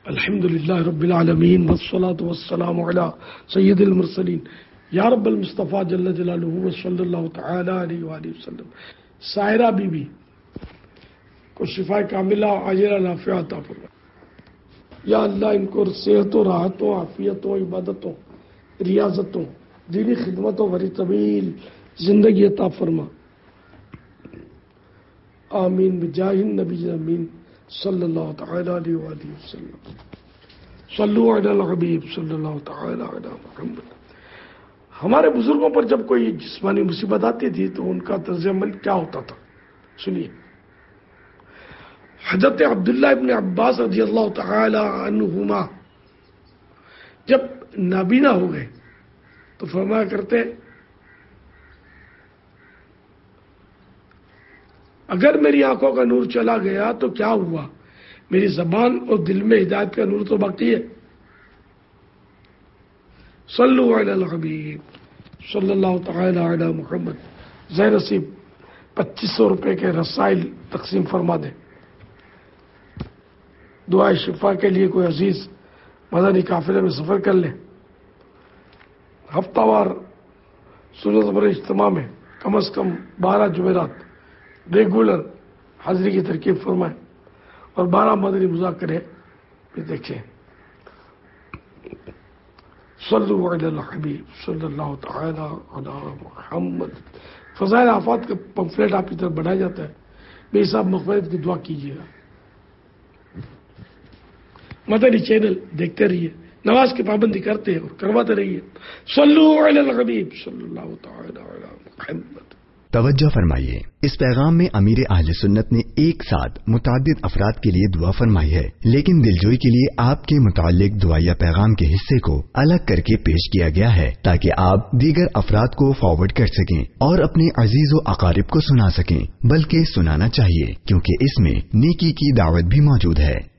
الحمدللہ رب العالمین والصلاة والسلام علی سید المرسلین یا رب المصطفیٰ جل جلالہ صلی اللہ تعالی علیہ وآلہ وسلم. سائرہ بی بی کو شفا کاملہ عاجلہ نافعہ عطا فرما. یا اللہ ان کو صحتوں، راحتوں، عافیتوں، عبادتوں، ریاضتوں، دینی خدمتوں بری طویل زندگی عطا فرما. آمین بجاہ النبی امین صلی اللہ تعالی علیہ وآلہ وسلم. صلو علی الحبیب صلی اللہ تعالی علی محمد. ہمارے بزرگوں پر جب کوئی جسمانی مصیبت آتی تھی تو ان کا طرز عمل کیا ہوتا تھا؟ سنیے. حضرت عبداللہ ابن عباس رضی اللہ تعالی عنہما جب نابینا ہو گئے تو فرمایا کرتے اگر میری آنکھوں کا نور چلا گیا تو کیا ہوا، میری زبان اور دل میں ہدایت کا نور تو باقی ہے. صلو علی الحبیب صلی اللہ تعالی علی محمد. زیر نصیب 2500 روپے کے رسائل تقسیم فرما دیں. دعائے شفا کے لیے کوئی عزیز مدنی قافلے میں سفر کر لیں. ہفتہ وار سنت بر اجتماع میں کم از کم 12 جمعرات ریگولر حاضری کی ترکیب فرمائیں اور 12 مدنی مذاکرے بھی دیکھیں. صلو علی الحبیب صلی اللہ تعالی علی محمد. فضائل آفات کا پمفلیٹ آپ کی طرف بڑھایا جاتا ہے. میری صاحب مغفرت کی دعا کیجیے گا. مدنی چینل دیکھتے رہیے، نماز کی پابندی کرتے اور کرواتے رہیے. صلو علی الحبیب صلی اللہ تعالی علی محمد. توجہ فرمائیے، اس پیغام میں امیر اہل سنت نے ایک ساتھ متعدد افراد کے لیے دعا فرمائی ہے، لیکن دلجوئی کے لیے آپ کے متعلق دعائیہ پیغام کے حصے کو الگ کر کے پیش کیا گیا ہے تاکہ آپ دیگر افراد کو فارورڈ کر سکیں اور اپنے عزیز و اقارب کو سنا سکیں، بلکہ سنانا چاہیے کیونکہ اس میں نیکی کی دعوت بھی موجود ہے.